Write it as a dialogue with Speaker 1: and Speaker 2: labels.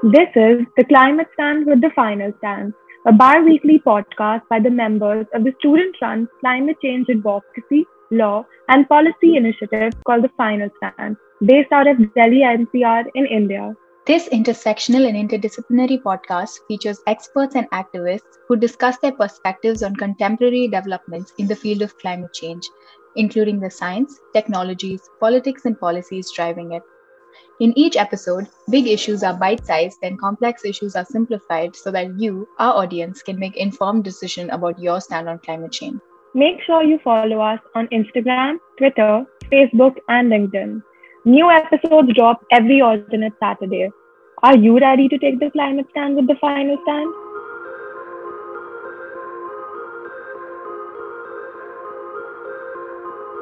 Speaker 1: This is The Climate Stand with the Final Stand, a bi weekly podcast by the members of the student run climate change advocacy, law, and policy initiative called the Final Stand, based out of Delhi NCR in India.
Speaker 2: This intersectional and interdisciplinary podcast features experts and activists who discuss their perspectives on contemporary developments in the field of climate change, including the science, technologies, politics, and policies driving it. In each episode, big issues are bite sized and complex issues are simplified so that you, our audience, can make informed decision about your stand on climate change.
Speaker 1: Make sure you follow us on Instagram, Twitter, Facebook, and LinkedIn. New episodes drop every alternate Saturday. Are you ready to take the climate stand with the Final Stand?